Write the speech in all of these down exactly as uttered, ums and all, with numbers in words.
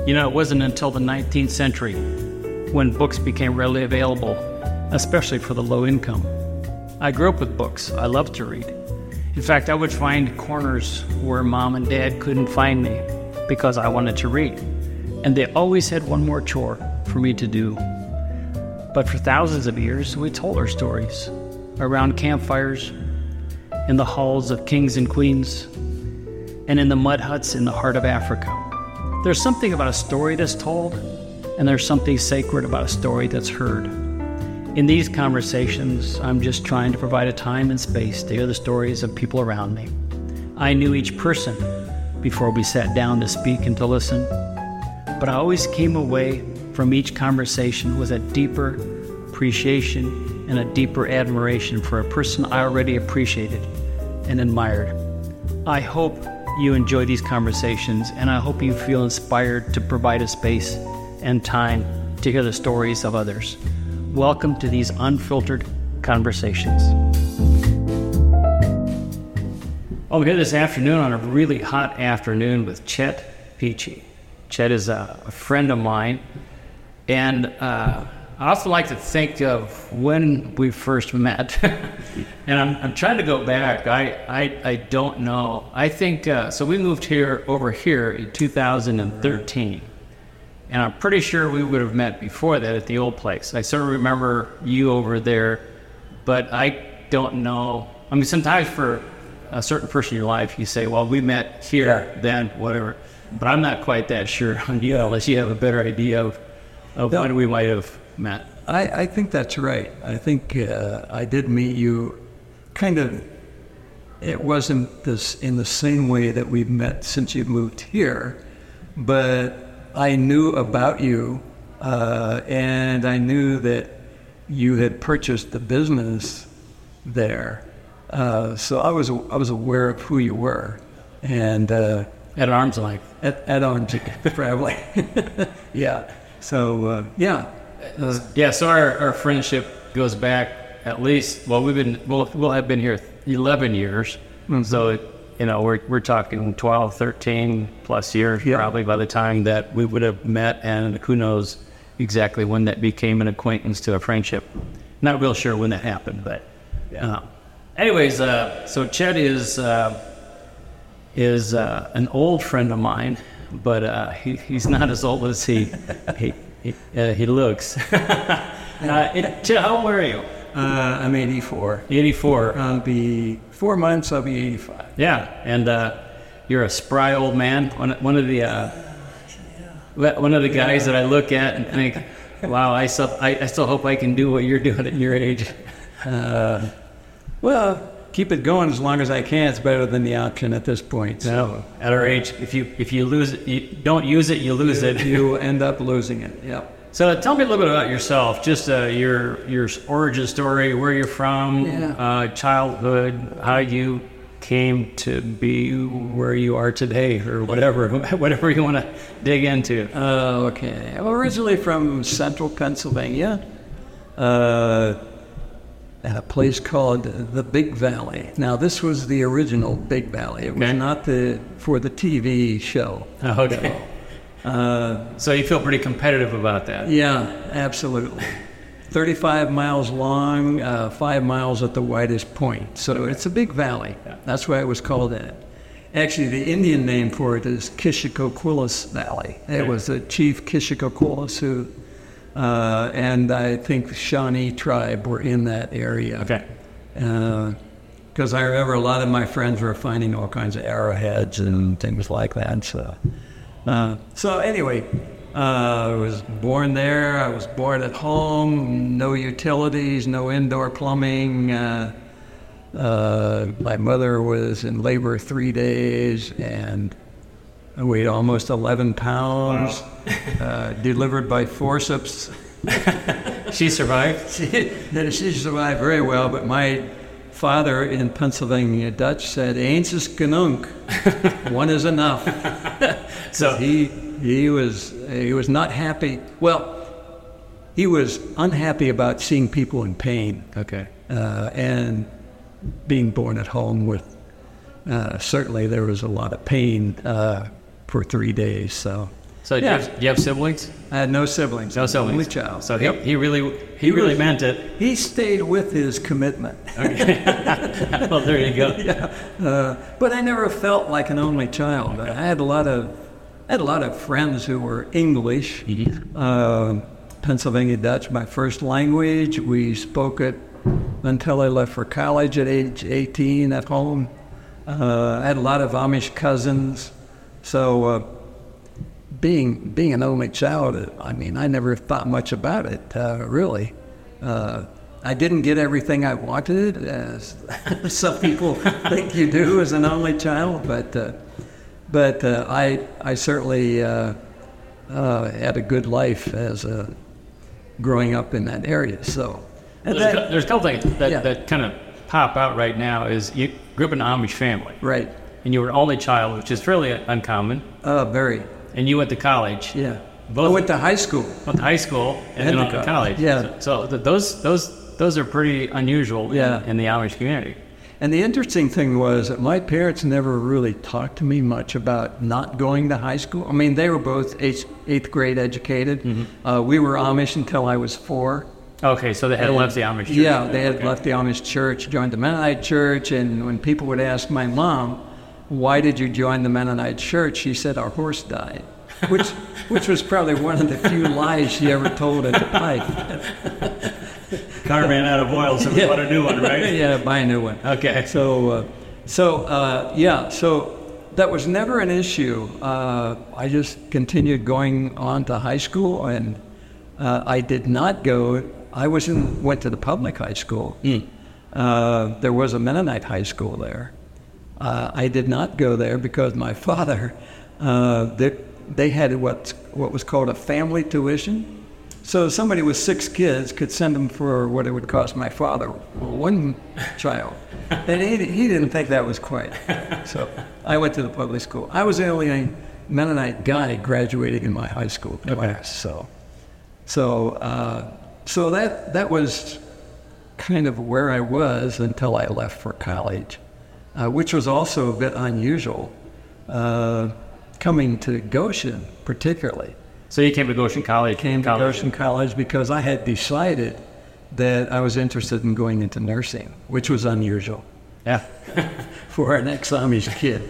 You know, it wasn't until the nineteenth century when books became readily available, especially for the low income. I grew up with books. I loved to read. In fact, I would find corners where mom and dad couldn't find me because I wanted to read. And they always had one more chore for me to do. But for thousands of years, we told our stories around campfires, in the halls of kings and queens, and in the mud huts in the heart of Africa. There's something about a story that's told, and there's something sacred about a story that's heard. In these conversations, I'm just trying to provide a time and space to hear the stories of people around me. I knew each person before we sat down to speak and to listen, but I always came away from each conversation with a deeper appreciation and a deeper admiration for a person I already appreciated and admired. I hope you enjoy these conversations, and I hope you feel inspired to provide a space and time to hear the stories of others. Welcome to these unfiltered conversations. I'm here this afternoon on a really hot afternoon with Chet Peachy. Chet is a, a friend of mine, and uh, I often like to think of when we first met. And I'm, I'm trying to go back. I, I, I don't know. I think, uh, so we moved here over here in two thousand thirteen. And I'm pretty sure we would have met before that at the old place. I sort of remember you over there, but I don't know. I mean, sometimes for a certain person in your life, you say, well, we met here, yeah. then, whatever. But I'm not quite that sure on you, unless you have a better idea of, of no, when we might have met. I, I think that's right. I think uh, I did meet you kind of, it wasn't this in the same way that we've met since you moved here, but I knew about you, uh, and I knew that you had purchased the business there. Uh, so I was I was aware of who you were, and uh, at arm's length. At, at arm's length, probably. Yeah. So uh, yeah, uh, yeah. So our, our friendship goes back at least. Well, we've been we'll we'll have been here eleven years. Mm-hmm. So. It, You know, we're we're talking twelve, thirteen plus years yeah. probably by the time that we would have met, and who knows exactly when that became an acquaintance to a friendship. Not real sure when that happened, but yeah. Uh, anyways, uh, so Chet is uh, is uh, an old friend of mine, but uh, he, he's not as old as he he he, uh, he looks. uh, it, Chet, how old are you? Uh, I'm eighty-four. eighty-four. I'll be four months. I'll be eighty-five. Yeah, and uh, you're a spry old man. One, one of the uh, one of the guys that I look at and think, "Wow, I still I, I still hope I can do what you're doing at your age." Uh, well, keep it going as long as I can. It's better than the option at this point. So. No, at our age, if you if you lose it, you don't use it, you lose you, it. You end up losing it. Yep. So tell me a little bit about yourself, just uh, your your origin story, where you're from, yeah. uh, childhood, how you came to be where you are today, or whatever, whatever you want to dig into. Uh, okay. I'm originally from central Pennsylvania, uh, at a place called the Big Valley. Now, this was the original Big Valley. It was okay. not the for the T V show. Oh, okay. No. Uh, so you feel pretty competitive about that? Yeah, absolutely. thirty-five miles long, uh, five miles at the widest point. So okay. It's a big valley. Yeah. That's why it was called that. Actually, the Indian name for it is Kishikoquillis Valley. Okay. It was the chief Kishikoquillis who, uh, and I think the Shawnee tribe were in that area. Okay. Because uh, I remember a lot of my friends were finding all kinds of arrowheads and things like that. So. Uh, so anyway, uh, I was born there. I was born at home, no utilities, no indoor plumbing. Uh, uh, my mother was in labor three days and I weighed almost eleven pounds, wow. uh, delivered by forceps. She survived? She, she survived very well, but my father in Pennsylvania Dutch said, "Eens is genoeg." One is enough. So he he was he was not happy. Well, he was unhappy about seeing people in pain. Okay. Uh, and being born at home with uh, certainly there was a lot of pain uh, for three days. So So do, Yeah. you have, do you have siblings? I had no siblings. No siblings. Only child. So he, Yep. he really he really meant it. He stayed with his commitment. Well, there you go. Yeah. Uh, but I never felt like an only child. I had a lot of I had a lot of friends who were English. Mm-hmm. Uh, Pennsylvania Dutch, my first language. We spoke it until I left for college at age eighteen at home. Uh, I had a lot of Amish cousins. So uh, being being an only child, I mean, I never thought much about it, uh, really. Uh, I didn't get everything I wanted, as some people think you do as an only child, but uh, but uh, I I certainly uh, uh, had a good life as a growing up in that area. So and There's, that- a, there's a couple things that, Yeah. that kind of pop out right now. Is you grew up in an Amish family, right, and you were only child, which is fairly uncommon. uh, very And you went to college. yeah. Both I went to high school. went to high school and, And then to on to college. college. Yeah. So, so th- those those those are pretty unusual Yeah. in, in the Amish community. And the interesting thing was that my parents never really talked to me much about not going to high school. I mean, they were both eighth, eighth grade educated. Uh, we were Amish until I was four. Okay, so they had left the Amish church. Yeah, they had Okay. left the Amish church, joined the Mennonite church, and when people would ask my mom, why did you join the Mennonite church, she said, our horse died, which which was probably one of the few lies she ever told in her life. Car ran out of oil, so we Yeah. bought a new one, right? Yeah, buy a new one. Okay. So, uh, so uh, yeah, so that was never an issue. Uh, I just continued going on to high school, and uh, I did not go. I was in, went to the public high school. Uh, there was a Mennonite high school there. Uh, I did not go there because my father, uh, they, they had what what was called a family tuition. So somebody with six kids could send them for what it would cost my father one child. And he, he didn't think that was quite. So I went to the public school. I was the only Mennonite guy graduating in my high school class. So so uh, so that that was kind of where I was until I left for college, uh, which was also a bit unusual, uh, coming to Goshen particularly. So you came to Goshen College. Came to college. Goshen College because I had decided that I was interested in going into nursing, which was unusual Yeah. for an ex-Amish kid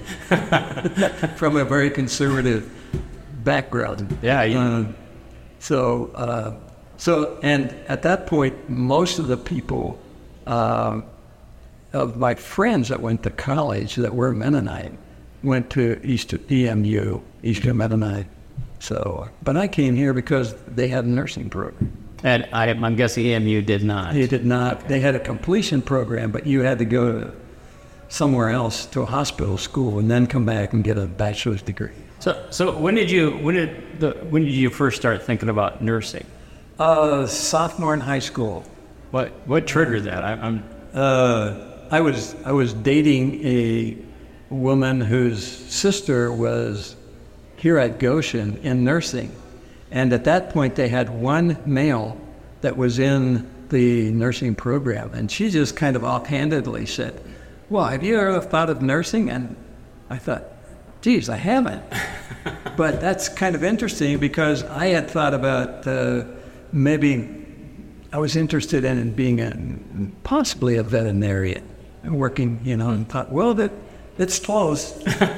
from a very conservative background. Yeah, you- Uh, so, uh, so, and at that point, most of the people um, of my friends that went to college that were Mennonite went to East E M U, Eastern Mennonite. So, but I came here because they had a nursing program. And I, I'm guessing E M U did not. They did not. They had a completion program, but you had to go to somewhere else to a hospital school and then come back and get a bachelor's degree. So, so when did you when did the when did you first start thinking about nursing? Uh, sophomore in high school. What what triggered that? I, I'm Uh, I was I was dating a woman whose sister was here at Goshen in nursing, and at that point they had one male that was in the nursing program, and she just kind of offhandedly said, "Well, have you ever thought of nursing?" And I thought, "Geez, I haven't." But that's kind of interesting because I had thought about uh, maybe I was interested in being a, possibly a veterinarian, and working, you know, and thought, well, that it's close.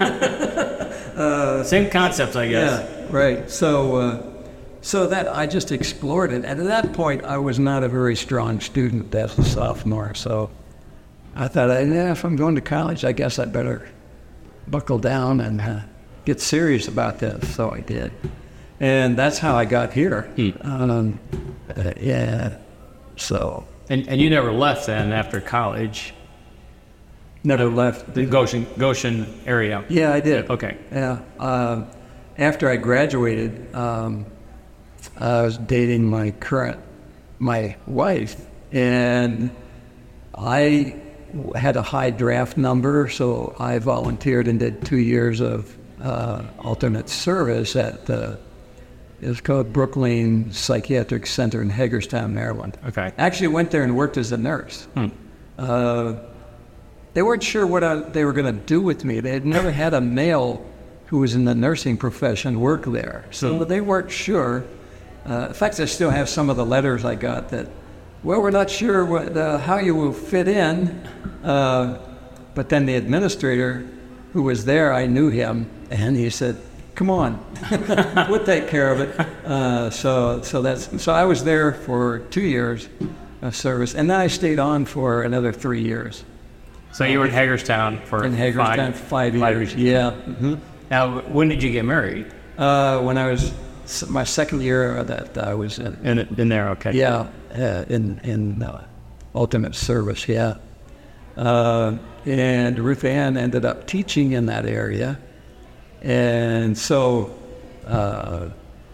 same concept, I guess. Yeah, right. So, uh, so that I just explored it, and at that point, I was not a very strong student as a sophomore. So, I thought, yeah, if I'm going to college, I guess I better buckle down and uh, get serious about this. So I did, and that's how I got here. Um, uh, yeah. So And and you never left then after college, never left. the Goshen Goshen area. Yeah, I did. Okay. Yeah. Um, after I graduated, um, I was dating my current, my wife, and I had a high draft number, so I volunteered and did two years of uh, alternate service at the, it was called Brookline Psychiatric Center in Hagerstown, Maryland. Okay. Actually went there and worked as a nurse. Hmm. Uh, they weren't sure what I, they were going to do with me. They had never had a male who was in the nursing profession worked there. So mm. they weren't sure. Uh, in fact, I still have some of the letters I got that, well, we're not sure what, uh, how you will fit in. Uh, but then the administrator who was there, I knew him, and he said, come on, we'll take care of it. Uh, so so that's so I was there for two years of service, and then I stayed on for another three years. So you were in Hagerstown for in Hagerstown five, for five, five years. years. Yeah. Mm-hmm. Now, when did you get married? Uh, when I was my second year that I was in. In, in there, okay. Yeah, uh, in in uh, ultimate service. Yeah. Uh, and Ruth Ann ended up teaching in that area, and so uh,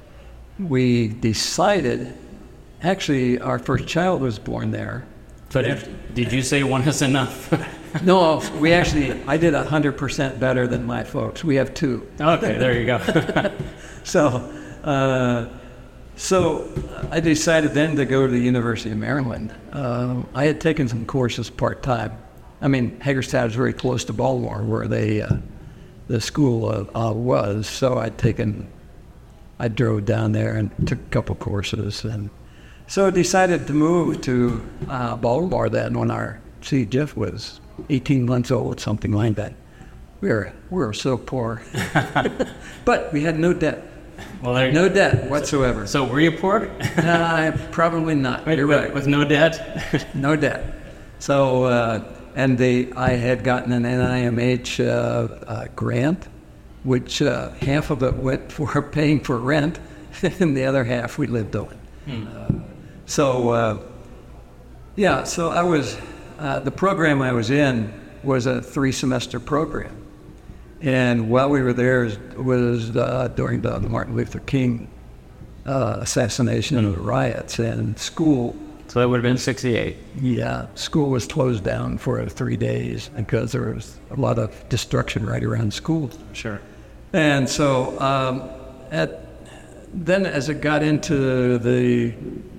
we decided. Actually, our first child was born there. But if, did you say one is enough? No, we actually, I did one hundred percent better than my folks. We have two. Okay, there you go. so, uh, so I decided then to go to the University of Maryland. Uh, I had taken some courses part-time. I mean, Hagerstown is very close to Baltimore, where they, uh, the school uh, uh, was. So I'd taken, I drove down there and took a couple courses. And so I decided to move to uh, Baltimore then when our, see, Jeff was eighteen months old, something like that. We were, we were so poor. But we had no debt. Well, there, no debt whatsoever. So were you poor? uh, probably not. Wait, You're with, right. With no debt? No debt. So, uh, and they, I had gotten an N I M H uh, uh, grant, which uh, half of it went for paying for rent, and the other half we lived on. Hmm. Uh, so, uh, yeah, so I was, uh, the program I was in was a three-semester program. And while we were there was uh, during the Martin Luther King uh, assassination and the riots, and school. So that would have been sixty-eight. Yeah, school was closed down for three days because there was a lot of destruction right around schools. Sure. And so um, at then as it got into the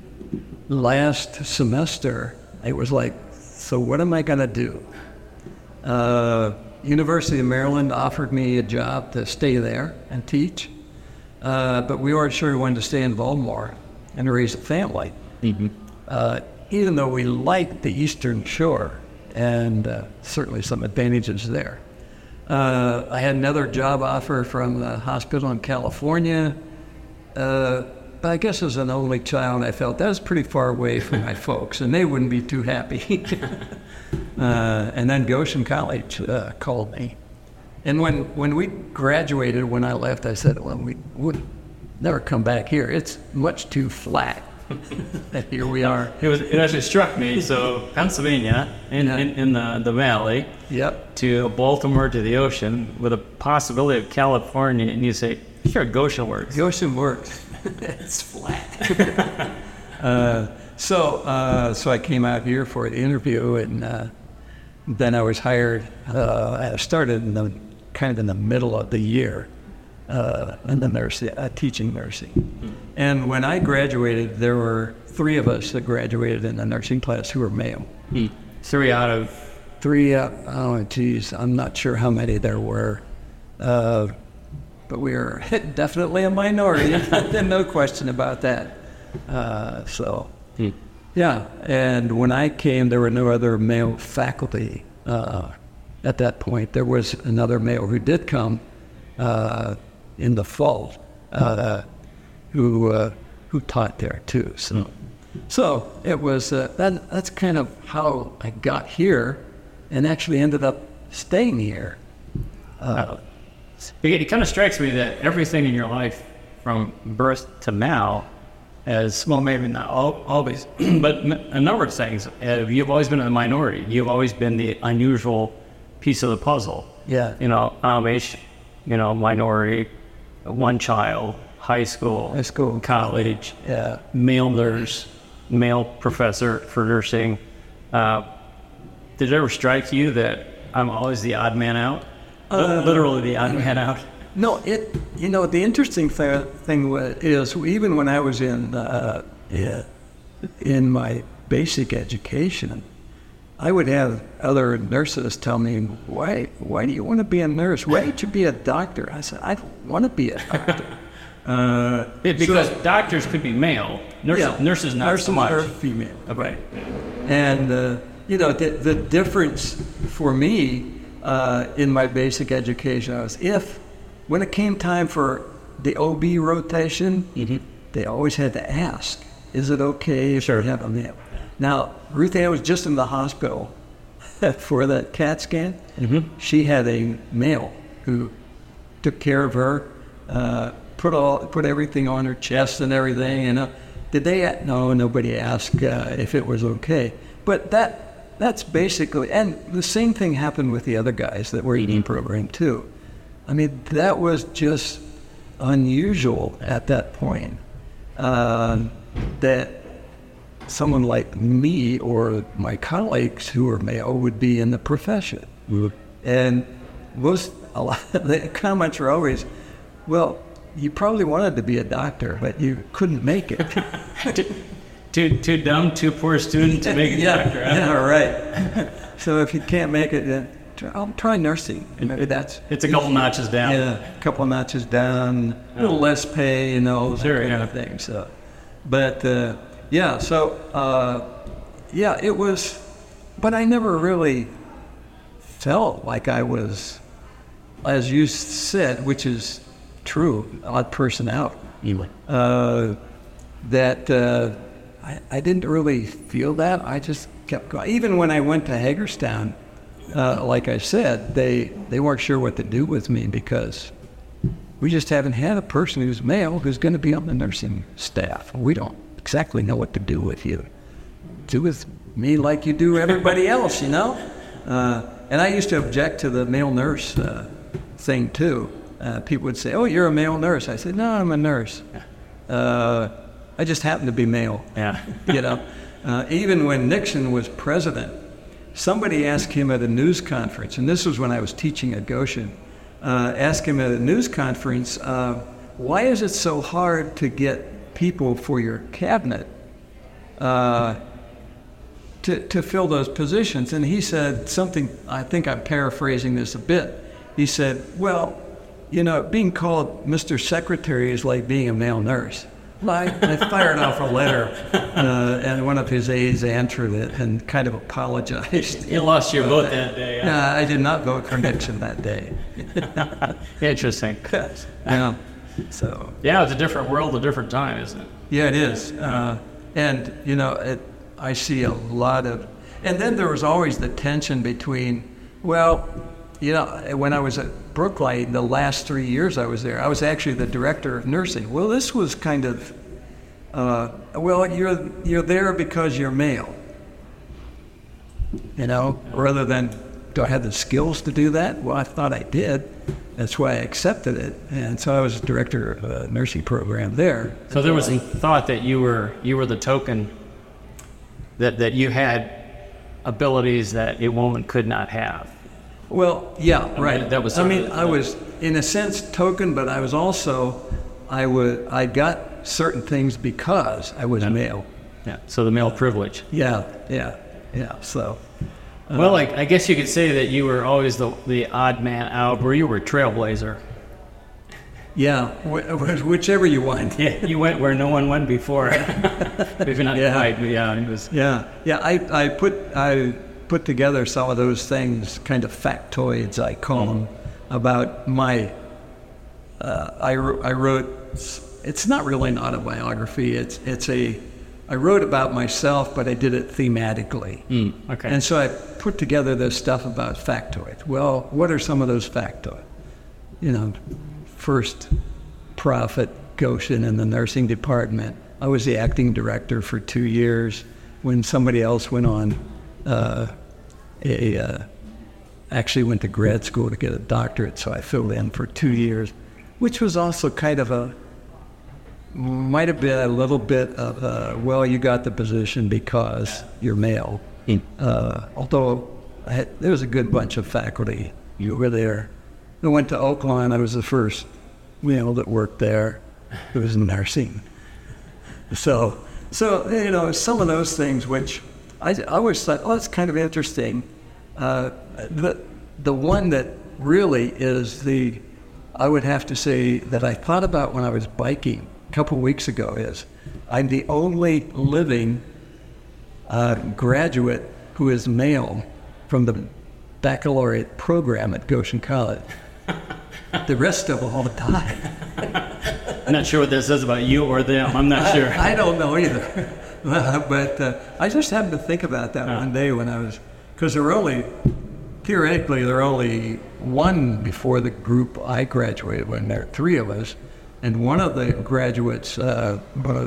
last semester, it was like, so what am I going to do? Uh, University of Maryland offered me a job to stay there and teach, uh, but we weren't sure we wanted to stay in Baltimore and raise a family. Mm-hmm. Uh, even though we liked the Eastern Shore, and uh, certainly some advantages there. Uh, I had another job offer from the hospital in California, uh, but I guess as an only child, I felt that was pretty far away from my folks, and they wouldn't be too happy. uh, and then Goshen College uh, called me. And when, when we graduated, when I left, I said, well, we would never come back here. It's much too flat. And here we are. It was. It actually struck me. So Pennsylvania, in, yeah. in, in the, the valley, yep, to Baltimore to the ocean, with a possibility of California, and you say, sure, Goshen works. Goshen works. It's flat. uh, so uh, so I came out here for the interview, and uh, then I was hired. Uh, I started in the kind of in the middle of the year. Uh, in the nursing, uh, teaching nursing. Mm. And when I graduated, there were three of us that graduated in the nursing class who were male. Mm. Three out of? Three, uh, oh geez, I'm not sure how many there were. Uh, but we were definitely a minority, no question about that. Uh, so, mm. yeah, and when I came, there were no other male faculty uh, at that point. There was another male who did come, uh, in the fall, uh, who uh, who taught there too. So, so it was uh, that. That's kind of how I got here, and actually ended up staying here. Uh, it, it kind of strikes me that everything in your life, from birth to now, as well, maybe not all, always, but a number of things. Uh, you've always been a minority. You've always been the unusual piece of the puzzle. Yeah. You know, Amish, you know, minority. One child, high school, high school, college, yeah, male nurse, male professor for nursing. Uh, did it ever strike you that I'm always the odd man out? Uh, Literally the odd man out? No, it. You know, the interesting th- thing is, even when I was in uh, yeah, in my basic education, I would have other nurses tell me, why, why do you want to be a nurse? Why don't you be a doctor? I said, I don't want to be a doctor. uh, because so, doctors could be male, nurses, yeah, nurses not nurses so much. are female. Okay. And, uh, you know, the, the difference for me uh, in my basic education was if, when it came time for the O B rotation, mm-hmm. they always had to ask, is it okay if sure. I have a male? Now, Ruth Ann was just in the hospital for that CAT scan. Mm-hmm. She had a male who took care of her, uh, put all, put everything on her chest and everything. And uh, did they? No, nobody asked uh, if it was okay. But that that's basically, and the same thing happened with the other guys that were eating program too. I mean, that was just unusual at that point. Uh, that someone like me or my colleagues who are male would be in the profession. Mm-hmm. And most, a lot of the comments were always, well, you probably wanted to be a doctor, but you couldn't make it. too, too dumb, too poor student to make a yeah, doctor. Huh? Yeah, right. So if you can't make it, then try, I'll try nursing. Maybe that's it's a couple easy. Notches down. Yeah, a couple of notches down, a little less pay, you know, that sure, kind yeah. of thing. So, but uh, yeah, so uh, yeah, it was, but I never really felt like I was, as you said, which is true, odd personality. Uh, that uh, I, I didn't really feel that. I just kept going. Even when I went to Hagerstown, uh, like I said, they, they weren't sure what to do with me because we just haven't had a person who's male who's going to be on the nursing staff. We don't exactly know what to do with you. Do with me like you do everybody else, you know? Uh, and I used to object to the male nurse uh, thing too. Uh, people would say, oh, you're a male nurse. I said, no, I'm a nurse. Uh, I just happen to be male. Yeah. You know, uh, even when Nixon was president, somebody asked him at a news conference, and this was when I was teaching at Goshen, uh, asked him at a news conference, uh, why is it so hard to get people for your cabinet uh, to, to fill those positions? And he said something, I think I'm paraphrasing this a bit. He said, well, you know, being called Mister Secretary is like being a male nurse. Well, I, I fired off a letter, uh, and one of his aides answered it and kind of apologized. You lost your vote that day. No, uh, I did not vote for Nixon that day. Interesting. Yeah. So. Yeah, it's a different world, a different time, isn't it? Yeah, it is. Uh, and, you know, it, I see a lot of... And then there was always the tension between, well, you know, when I was at Brooklight, the last three years I was there, I was actually the director of nursing. Well, this was kind of, uh, well, you're you're there because you're male, you know, rather than, do I have the skills to do that? Well, I thought I did. That's why I accepted it. And so I was director of a nursing program there. So there was a thought that you were you were the token, that, that you had abilities that a woman could not have. Well, yeah, right. That, that was. I mean, I was in a sense token, but I was also, I would, I got certain things because I was yeah. male. Yeah. So the male privilege. Yeah, yeah, yeah. So. Uh, well, I, I guess you could say that you were always the the odd man out, where you were a trailblazer. Yeah, wh- whichever you want. Yeah, you went where no one went before. Maybe not yeah. quite, but yeah, it was. Yeah, yeah. I, I put I. put together some of those things, kind of factoids, I call them, about my, uh, I, I wrote, it's not really an autobiography, it's it's a, I wrote about myself, but I did it thematically. Mm, okay. And so I put together this stuff about factoids. Well, what are some of those factoids? You know, first prophet, Goshen in the nursing department. I was the acting director for two years when somebody else went on Uh, a, uh, actually went to grad school to get a doctorate, so I filled in for two years, which was also kind of a, might have been a little bit of a, well, you got the position because you're male. Mm. Uh, although I had, there was a good bunch of faculty who were there. I went to Oakland, I was the first male that worked there. It was nursing. So, so you know, some of those things which I, I always thought, oh, it's kind of interesting. Uh, the, the one that really is the, I would have to say that I thought about when I was biking a couple of weeks ago is I'm the only living uh, graduate who is male from the baccalaureate program at Goshen College. The rest of them all died. I'm not sure what that says about you or them. I'm not sure. I, I don't know either. But uh, I just happened to think about that huh. one day when I was, because there were only, theoretically, there were only one before the group I graduated, when there were three of us. And one of the graduates, uh,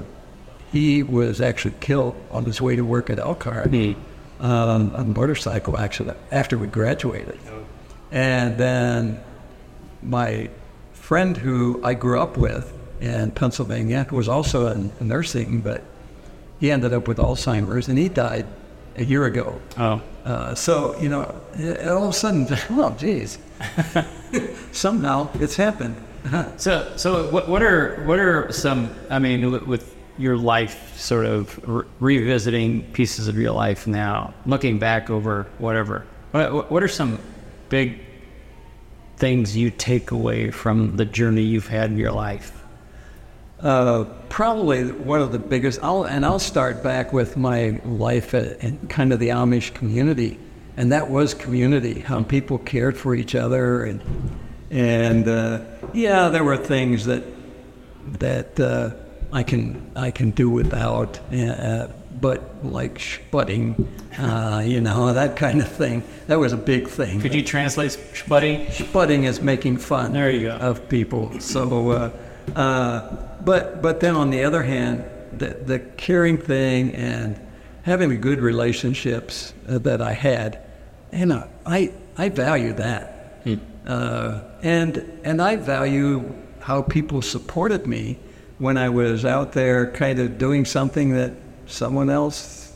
he was actually killed on his way to work at Elkhart. Mm. Um, a motorcycle accident after we graduated. And then my friend who I grew up with in Pennsylvania was also in nursing, but he ended up with Alzheimer's and he died a year ago. Oh. Uh, so, you know, all of a sudden, oh, geez, somehow it's happened. so, so what, what are what are some, I mean, with, with your life, sort of re- revisiting pieces of your life now, looking back over whatever, what, what are some big things you take away from the journey you've had in your life? Uh, probably one of the biggest, I'll, and I'll start back with my life in kind of the Amish community, and that was community, how people cared for each other, and and uh, yeah, there were things that that uh, I can I can do without, uh, but like sputting, uh, you know, that kind of thing. That was a big thing. Could you translate sputting? Sputting is making fun there you go. of people. So, uh, uh, but but then on the other hand, the, the caring thing and having the good relationships uh, that I had, you know, I I value that, hmm. uh, and and I value how people supported me when I was out there kind of doing something that someone else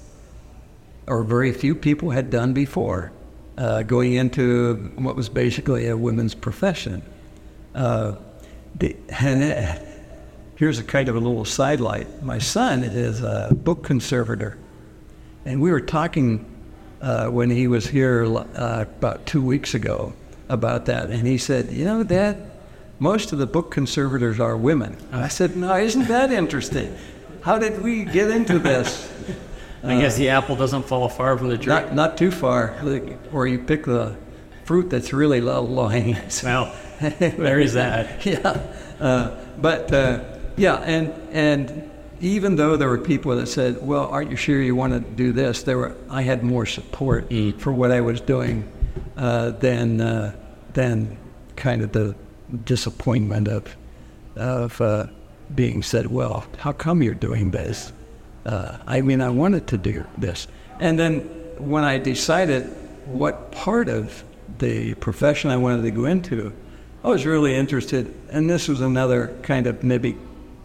or very few people had done before, uh, going into what was basically a women's profession. Uh, the, and uh, here's a kind of a little sidelight. My son is a book conservator, and we were talking uh, when he was here uh, about two weeks ago about that, and he said, you know, Dad, most of the book conservators are women. I said, no, isn't that interesting? How did we get into this? I guess the apple doesn't fall far from the tree. Not, not too far, or you pick the fruit that's really low-hanging. Well, there is that. Yeah, uh, but uh, yeah, and and even though there were people that said, "Well, aren't you sure you want to do this?" There were, I had more support mm. for what I was doing uh, than uh, than kind of the disappointment of of uh, being said, "Well, how come you're doing this?" Uh, I mean, I wanted to do this. And then when I decided what part of the profession I wanted to go into, I was really interested, and this was another kind of maybe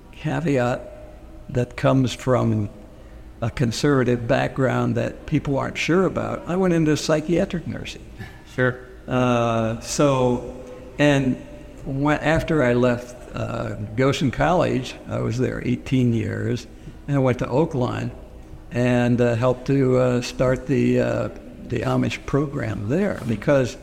caveat that comes from a conservative background that people aren't sure about. I went into psychiatric nursing. Sure. Uh, so, and when, after I left uh, Goshen College, I was there eighteen years, and I went to Oakland and uh, helped to uh, start the uh, the Amish program there, because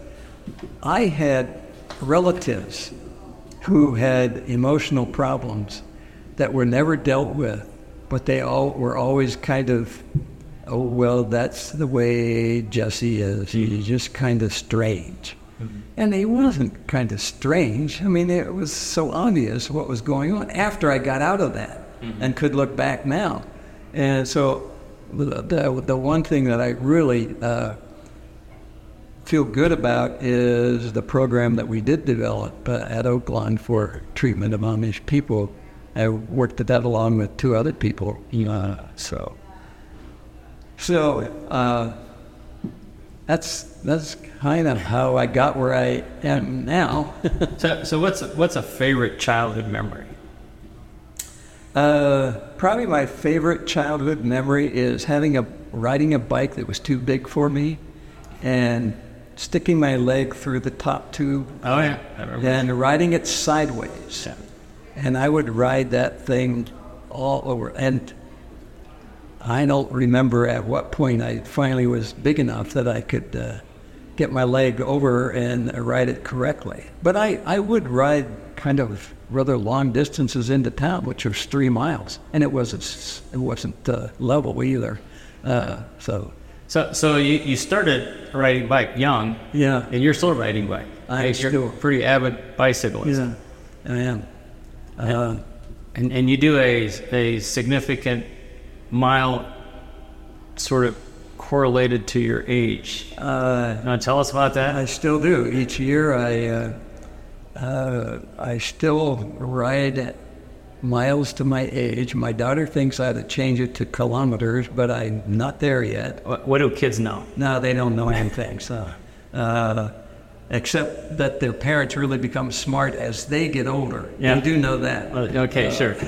I had relatives who had emotional problems that were never dealt with, but they all were always kind of, oh, well, that's the way Jesse is. He's just kind of strange. Mm-hmm. And he wasn't kind of strange. I mean, it was so obvious what was going on after I got out of that mm-hmm. and could look back now. And so the, the, the one thing that I really uh, feel good about is the program that we did develop uh, at Oakland for treatment of Amish people. I worked at that along with two other people. Uh, so, so uh, that's that's kind of how I got where I am now. so, so what's what's a favorite childhood memory? Uh, probably my favorite childhood memory is having a riding a bike that was too big for me, and sticking my leg through the top tube. Oh yeah, and riding it sideways. Yeah. And I would ride that thing all over. And I don't remember at what point I finally was big enough that I could uh, get my leg over and ride it correctly. But I, I would ride kind of rather long distances into town, which was three miles, and it wasn't it wasn't uh, level either. Uh, so, So, so you, you started riding bike young, yeah, and you're still riding bike. I'm You're still a pretty avid bicyclist. yeah, I am. Uh, And, and you do a, a significant mile sort of correlated to your age. uh, You want to tell us about that? I still do. Each year, I uh, uh, I still ride miles to my age. My daughter thinks I ought to change it to kilometers, but I'm not there yet. What, what do kids know? No, they don't know anything. So, uh, except that their parents really become smart as they get older. Yeah. They do know that. Uh, Okay, Uh, sure.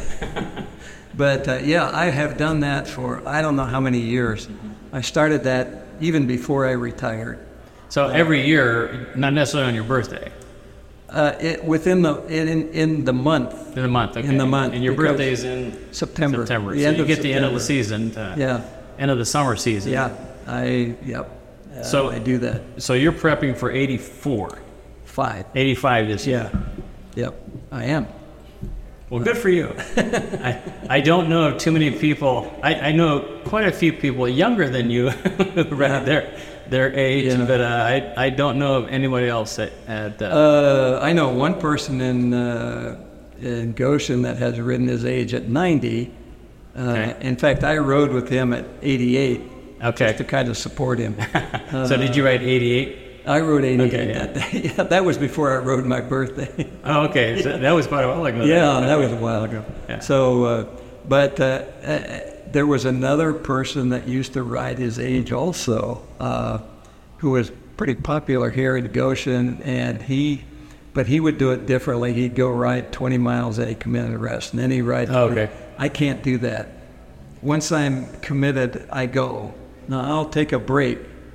But uh, yeah, I have done that for I don't know how many years. I started that even before I retired. So every year, not necessarily on your birthday, Uh, it, within the in in the month, in the month. Okay. In the month, And your because birthday is in September. September. The So end you of get the end of the September. season, to, Yeah, end of the summer season. yeah. I yep. Uh, So- I do that. So you're prepping for eighty-four, Five. eighty-five this year. Yeah. Yep. I am. Well, good for you. I, I don't know of too many people. I, I know quite a few people younger than you, right? Their their age, Yeah. but uh, I I don't know of anybody else at, at uh, Uh, I know one person in uh, in Goshen that has ridden his age at ninety. Uh, Okay. In fact, I rode with him at eighty-eight. Okay. Just to kind of support him. so did you ride eighty-eight? I rode eighty-eight Okay, yeah. that day. Yeah, that was before I rode my birthday. Oh, okay. So that was quite a while ago. Yeah, that was a while ago. Yeah. So, uh, but uh, uh, there was another person that used to ride his age also, uh, who was pretty popular here in Goshen, and he, but he would do it differently. He'd go ride twenty miles, and he'd come in and rest, and then he'd ride. Oh, okay. I can't do that. Once I'm committed, I go. Now I'll take a break.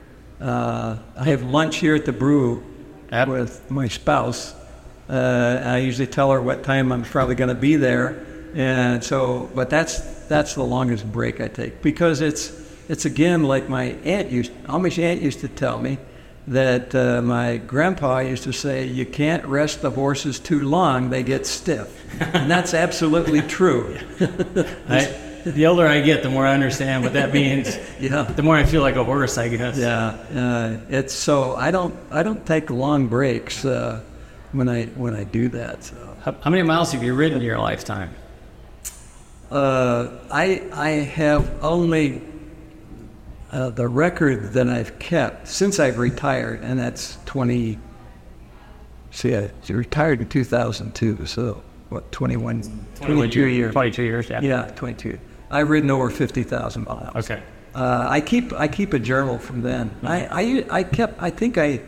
Uh, I have lunch here at the brew Yep. with my spouse. Uh, I usually tell her what time I'm probably going to be there, and so. But that's that's the longest break I take because it's it's again like my aunt used, Amish aunt used to tell me that uh, my grandpa used to say, you can't rest the horses too long; they get stiff, and that's absolutely true. I, the older I get, the more I understand what that means. Yeah. The more I feel like a horse, I guess. Yeah, uh, it's so I don't I don't take long breaks uh, when I when I do that. So How, how many miles have you ridden in your lifetime? uh, I I have only uh, the record that I've kept since I've retired, and that's twenty. See, I retired in two thousand two, so what twenty-one, twenty-two years. twenty-two years, yeah. Yeah, twenty-two. I've ridden over fifty thousand miles. Okay. Uh, I keep I keep a journal from then. I, I I kept I think I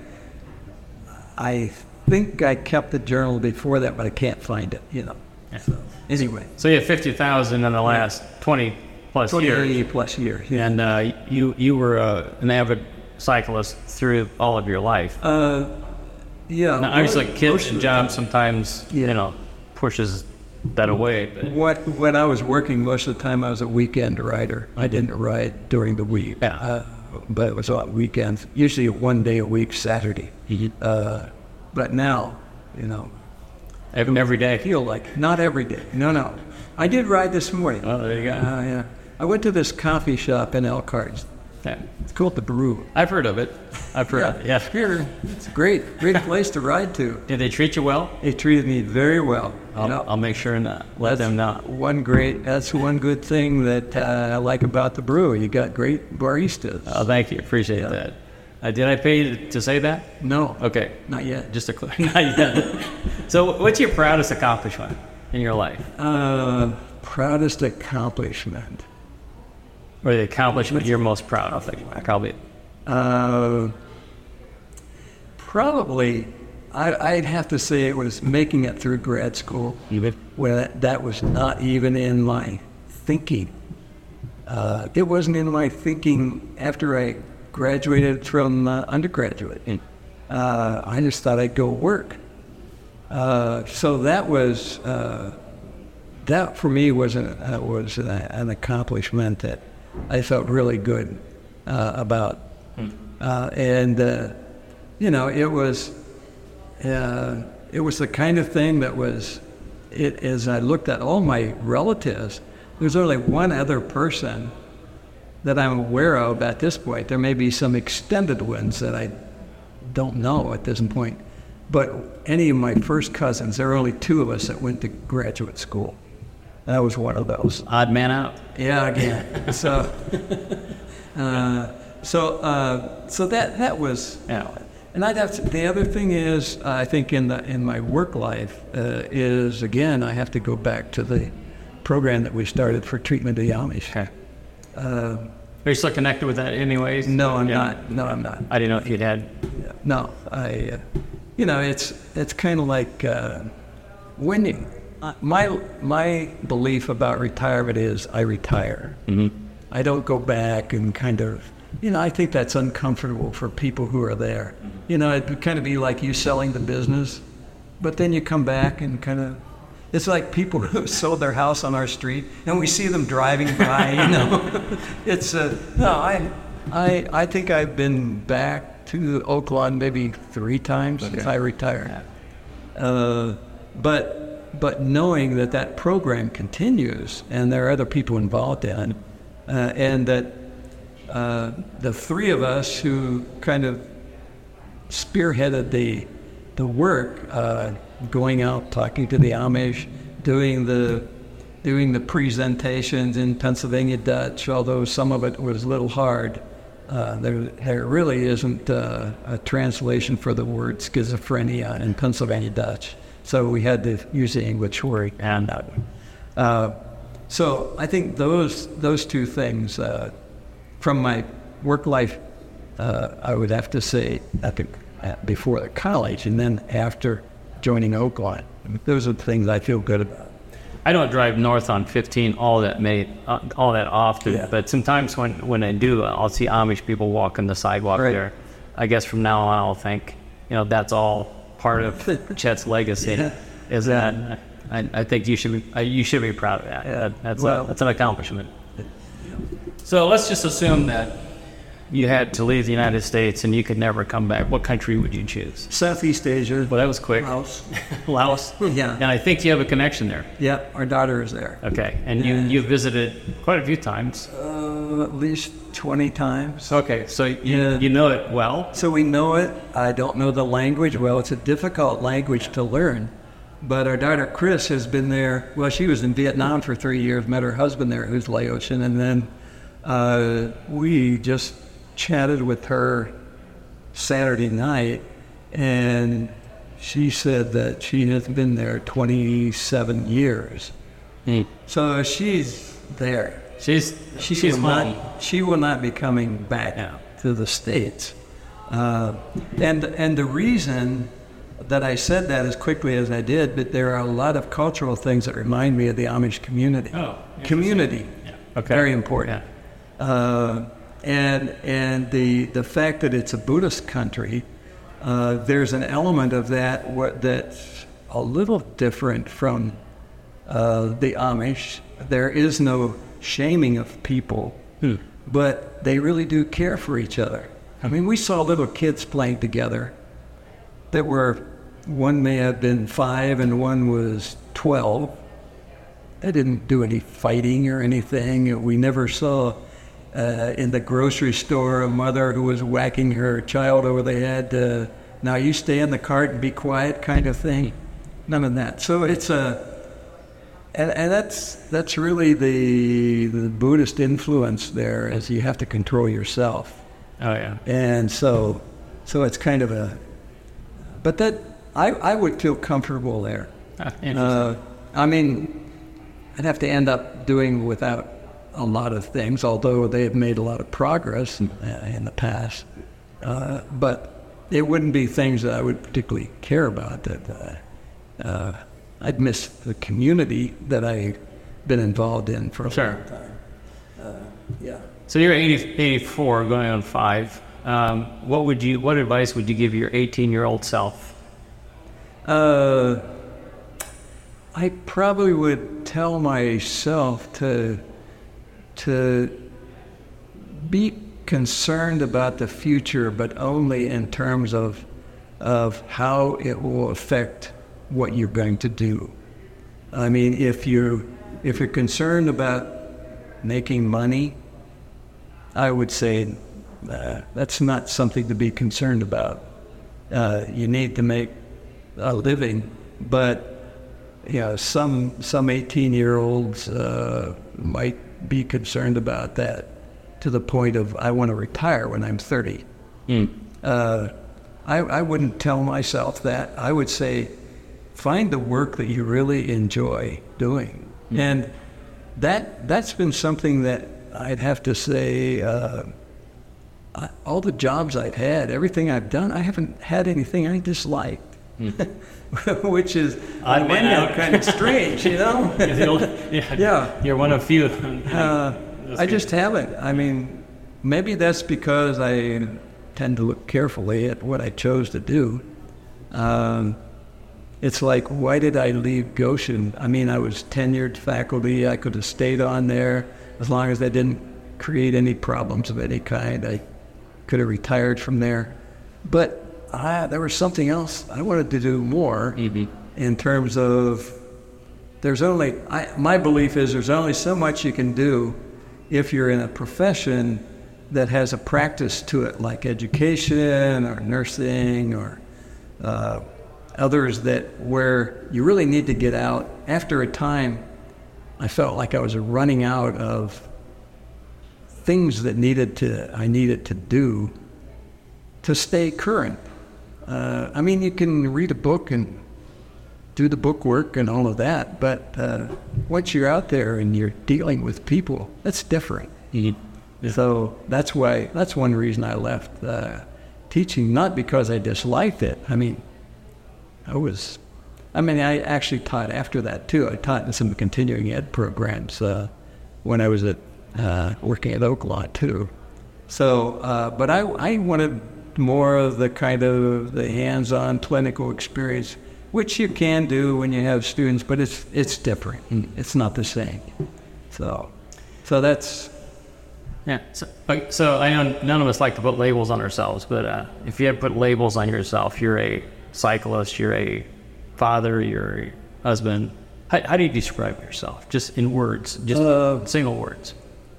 I think I kept the journal before that, but I can't find it. You know. Yeah. So anyway, So you have fifty thousand in the last twenty plus years. twenty plus years. Yeah. And uh, you you were uh, an avid cyclist through all of your life. Uh, yeah. Now, obviously, most- kids most and of- jobs sometimes Yeah. you know pushes that away. But What when I was working most of the time, I was a weekend rider. I didn't ride during the week. Yeah. Uh, but it was on weekends, usually one day a week, Saturday. Uh, but now, you know, every, every I day. feel like not every day. No, no. I did ride this morning. Oh, there you go. Uh, yeah. I went to this coffee shop in Elkhart. Yeah. It's called The Brew. I've heard of it. I've heard. Of it. Yeah. Here, it's a great, great place to ride to. Did they treat you well? They treated me very well. You I'll, know, I'll make sure and uh, let them know. one great. That's one good thing that uh, I like about The Brew. You got great baristas. Oh, thank you. Appreciate Yeah. that. Uh, did I pay you to say that? no, Okay. not yet. Just a clear. Not yet. So, what's your proudest accomplishment in your life, Uh, proudest accomplishment. or the accomplishment you're most proud of? Like, probably. Uh, probably, I, I'd have to say it was making it through grad school. Even. Well, that, that was not even in my thinking. Uh, it wasn't in my thinking after I graduated from uh, undergraduate. Uh, I just thought I'd go work. Uh, so that was uh, that for me was an uh, was an, an accomplishment that I felt really good uh, about. Uh, and, uh, you know, it was, uh, it was the kind of thing that was, it, as I looked at all my relatives, there's only one other person that I'm aware of at this point. There may be some extended ones that I don't know at this point. But any of my first cousins, there were only two of us that went to graduate school. That was one of those. Odd man out. Yeah, again. so, uh, so, uh, so that that was. Yeah. And I'd have to, the other thing is, uh, I think in the in my work life uh, is again, I have to go back to the program that we started for treatment of the Amish. Okay. Uh, Are you still connected with that, anyways? no, I'm Yeah. not. No, I'm not. I didn't know if you'd had. No, I. Uh, you know, it's it's kind of like uh, when you. Uh, my my belief about retirement is I retire. Mm-hmm. I don't go back and kind of, you know, I think that's uncomfortable for people who are there. You know, it'd kind of be like you selling the business, but then you come back and kind of, it's like people who sold their house on our street and we see them driving by, you know. It's, uh, no, I, I, I think I've been back to Oaklawn maybe three times Okay. since I retired. Uh, but, but knowing that that program continues and there are other people involved in it, uh, and that uh, the three of us who kind of spearheaded the the work, uh, going out, talking to the Amish, doing the doing the presentations in Pennsylvania Dutch, although some of it was a little hard. Uh, there, there really isn't uh, a translation for the word schizophrenia in Pennsylvania Dutch, so we had to use the English word. And uh, so I think those those two things, uh, from my work life, uh, I would have to say at the, at, before the college and then after joining Oaklawn, those are the things I feel good about. I don't drive north on fifteen all that many, uh, all that often, Yeah. but sometimes when, when I do, I'll see Amish people walking the sidewalk Right. there. I guess from now on, I'll think, you know, that's all part of Chet's legacy. Yeah. Is that I, I think you should be, uh, you should be proud of that. Yeah. that that's Well- a, that's an accomplishment. So let's just assume that you had to leave the United States and you could never come back. What country would you choose? Southeast Asia. Well, that was quick. Laos. Laos. Yeah. And I think you have a connection there. Yeah, our daughter is there. Okay, and you you visited quite a few times. Uh, at least twenty times. Okay, so you, Yeah. you know it well. So we know it. I don't know the language well. It's a difficult language to learn. But our daughter Chris has been there. Well, she was in Vietnam for three years, met her husband there, who's Laotian. And then uh, we just chatted with her Saturday night. And she said that she has been there twenty-seven years. Mm. So she's there. She's She she's will home. not, she will not be coming back Yeah. to the States. Uh, and and the reason that I said that as quickly as I did, but there are a lot of cultural things that remind me of the Amish community. Oh, community, Yeah. Okay. very important. Yeah. Uh, and and the the fact that it's a Buddhist country, uh, there's an element of that what that's a little different from uh, the Amish. There is no shaming of people, Hmm. but they really do care for each other. I mean, we saw little kids playing together that were, one may have been five and one was twelve. They didn't do any fighting or anything. We never saw uh, in the grocery store a mother who was whacking her child over the head. Uh, now you stay in the cart and be quiet kind of thing. None of that. So it's a, and, and that's that's really the the Buddhist influence there, is you have to control yourself. Oh yeah. And so, so it's kind of a, but that, I, I would feel comfortable there. Ah, interesting. Uh, I mean, I'd have to end up doing without a lot of things, although they have made a lot of progress in, uh, in the past. Uh, but it wouldn't be things that I would particularly care about. That uh, uh, I'd miss the community that I've been involved in for a Sure. long time. Uh, yeah. So you're eighty, eighty-four, going on five. Um, what would you? What advice would you give your eighteen-year-old self? Uh, I probably would tell myself to to be concerned about the future, but only in terms of of how it will affect what you're going to do. I mean, if you if you're concerned about making money, I would say uh, that's not something to be concerned about. Uh, you need to make a living, but you know, some some eighteen-year-olds uh, might be concerned about that to the point of, I want to retire when I'm thirty. Mm. Uh, I, I wouldn't tell myself that. I would say, find the work that you really enjoy doing. Mm. And that, that's been something that I'd have to say, uh, I, all the jobs I've had, everything I've done, I haven't had anything I disliked. Mm. Which is, on one hand, kind of strange, you know? yeah, yeah. You're one of few. uh, I just haven't. I mean, maybe that's because I tend to look carefully at what I chose to do. Um, it's like, why did I leave Goshen? I mean, I was tenured faculty. I could have stayed on there as long as I didn't create any problems of any kind. I could have retired from there. But I, there was something else I wanted to do more mm-hmm. in terms of, there's only, I, my belief is there's only so much you can do if you're in a profession that has a practice to it, like education or nursing or uh, others, that where you really need to get out. After a time, I felt like I was running out of things that needed to I needed to do to stay current. Uh, I mean, you can read a book and do the book work and all of that, but uh, once you're out there and you're dealing with people, that's different. Mm-hmm. Yeah. So that's why, that's one reason I left uh, teaching, not because I disliked it. I mean, I was, I mean, I actually taught after that too. I taught in some continuing ed programs uh, when I was at uh, working at Oaklawn too. So, uh, but I, I wanted more of the kind of the hands-on clinical experience, which you can do when you have students, but it's it's different. It's not the same. So, so that's. Yeah. So, so I know none of us like to put labels on ourselves, but uh, if you had to put labels on yourself, you're a cyclist, you're a father, you're a husband. How, how do you describe yourself? Just in words, just uh, single words.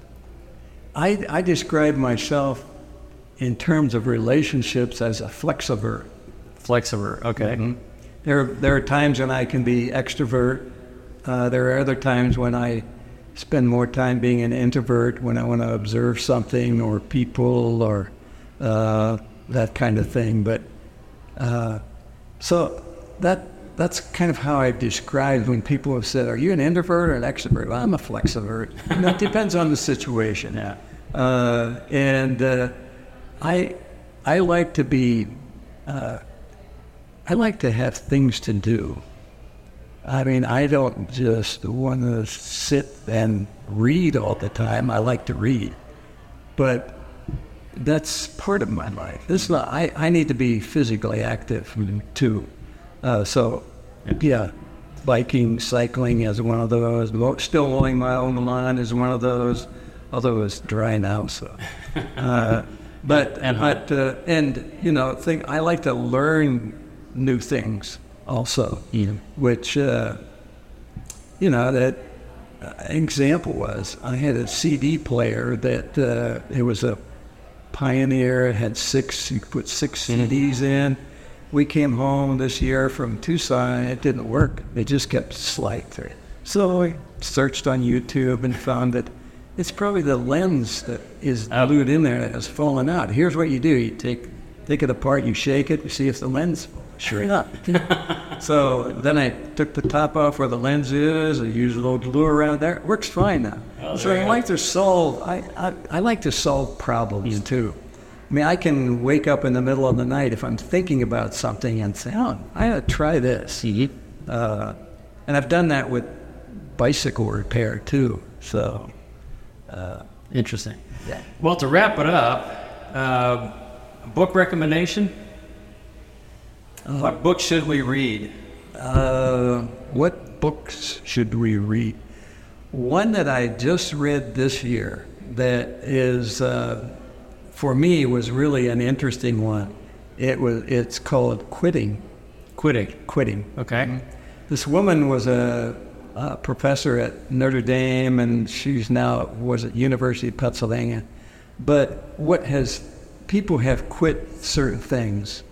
I I describe myself in terms of relationships as a flexivert. Flexivert. Okay. Mm-hmm. There, there are times when I can be extrovert. Uh, there are other times when I spend more time being an introvert, when I want to observe something or people or uh, that kind of thing. But uh, so that that's kind of how I've described when people have said, "Are you an introvert or an extrovert?" Well, I'm a flexivert. You know, it depends on the situation. Yeah. Uh, and uh, I I like to be. Uh, I like to have things to do. I mean, I don't just want to sit and read all the time. I like to read. But that's part of my life. This is not, I, I need to be physically active too. Uh, so, yeah, biking, cycling is one of those. Still mowing my own lawn is one of those, although it's dry now, so. Uh, but, and, but, uh, and, you know, think, I like to learn new things also, yeah. which, uh, you know, that uh, example was, I had a C D player that, uh, it was a Pioneer, had six, you put six mm-hmm. C Ds in. We came home this year from Tucson, it didn't work. It just kept sliding through. So I searched on YouTube and found that it's probably the lens that is glued in there that has fallen out. Here's what you do. You take take it apart, you shake it, you see if the lens sure enough. So then I took the top off where the lens is, I used a little glue around there. It works fine now. Oh, so I like to solve, I, I, I like to solve problems too. I mean, I can wake up in the middle of the night if I'm thinking about something and say, oh, I ought to try this. Mm-hmm. Uh, and I've done that with bicycle repair too. So, uh, interesting. Yeah. Well, to wrap it up, uh, book recommendation? Uh, what books should we read? Uh, what books should we read? One that I just read this year that is, uh, for me, was really an interesting one. It was. It's called quitting. Quitting. Quitting. Okay. Mm-hmm. This woman was a, a professor at Notre Dame, and she's now was at University of Pennsylvania. But what has people have quit certain things,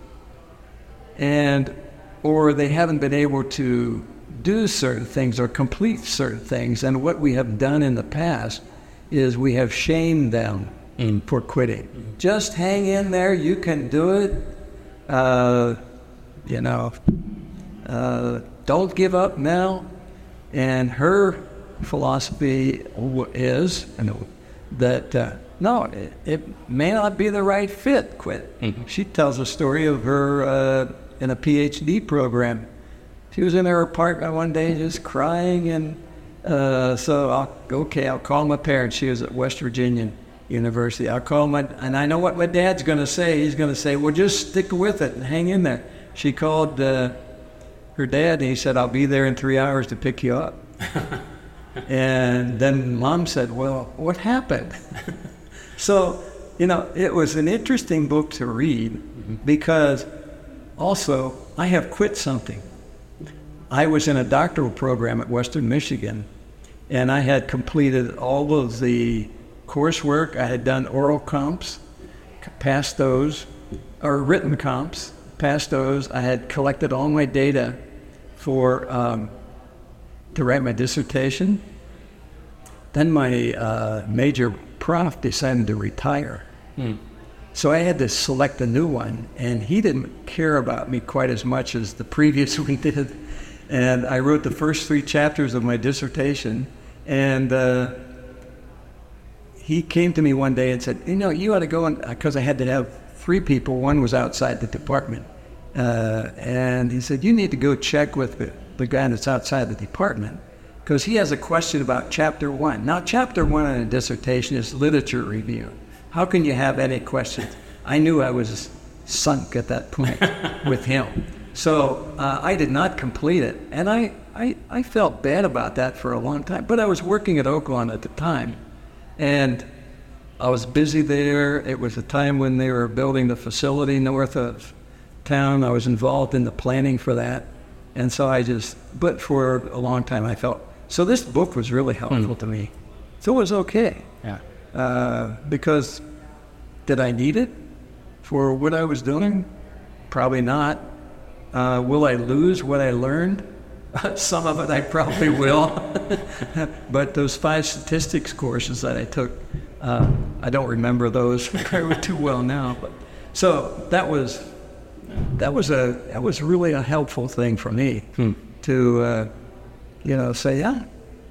and or they haven't been able to do certain things or complete certain things. And what we have done in the past is we have shamed them mm. for quitting. Mm-hmm. Just hang in there. You can do it. Uh, you know, uh, don't give up now. And her philosophy is that, uh, no, it, it may not be the right fit, quit. Mm-hmm. She tells a story of her uh, in a P H D program. She was in her apartment one day just crying, and uh, so, I'll, okay, I'll call my parents. She was at West Virginia University. I'll call my, and I know what my dad's going to say. He's going to say, well, just stick with it and hang in there. She called uh, her dad, and he said, I'll be there in three hours to pick you up. And then Mom said, well, what happened? So, you know, it was an interesting book to read mm-hmm. because also I have quit something. I was in a doctoral program at Western Michigan, and I had completed all of the coursework. I had done oral comps, passed those, or written comps, passed those. I had collected all my data for um, to write my dissertation. Then my uh, major prof decided to retire. Mm. So I had to select a new one, and he didn't care about me quite as much as the previous one did. And I wrote the first three chapters of my dissertation, and uh, he came to me one day and said, you know, you ought to go, because I had to have three people. One was outside the department. Uh, and he said, you need to go check with the, the guy that's outside the department, because he has a question about chapter one. Now, chapter one in a dissertation is literature review. How can you have any questions? I knew I was sunk at that point with him. So uh, I did not complete it, and I, I, I felt bad about that for a long time. But I was working at Oaklawn at the time, and I was busy there. It was a time when they were building the facility north of town. I was involved in the planning for that, and so I just, but for a long time I felt, so this book was really helpful mm. to me. So it was okay. Yeah. Uh, because did I need it for what I was doing? Probably not. Uh, will I lose what I learned? Some of it I probably will. But those five statistics courses that I took, uh, I don't remember those too well now. But so that was that was a that was really a helpful thing for me hmm. to uh, you know say yeah,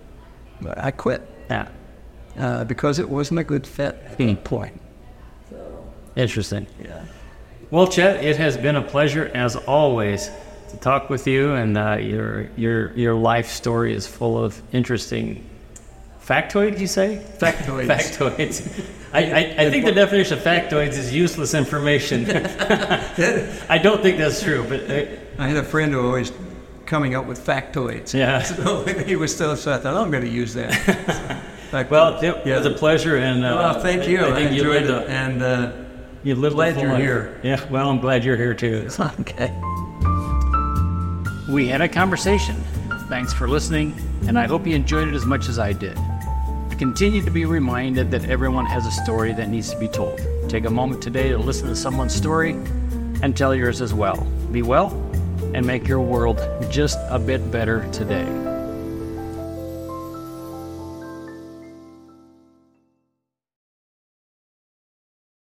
I quit. Yeah, uh, because it wasn't a good fit at hmm. that point. So, interesting. Yeah. Well, Chet, it has been a pleasure as always to talk with you, and uh, your your your life story is full of interesting factoids. You say factoids. Factoids. I, I, I think the definition of factoids is useless information. I don't think that's true, but uh, I had a friend who always coming up with factoids. Yeah. So he was still so I thought, oh, I'm going to use that. Fact, well, it yeah. was a pleasure, and uh, well, thank you. I, I, I enjoyed it, a, and. Uh, You live glad the you're life. here. Yeah, well, I'm glad you're here too. Okay. We had a conversation. Thanks for listening, and I hope you enjoyed it as much as I did. Continue to be reminded that everyone has a story that needs to be told. Take a moment today to listen to someone's story and tell yours as well. Be well, and make your world just a bit better today.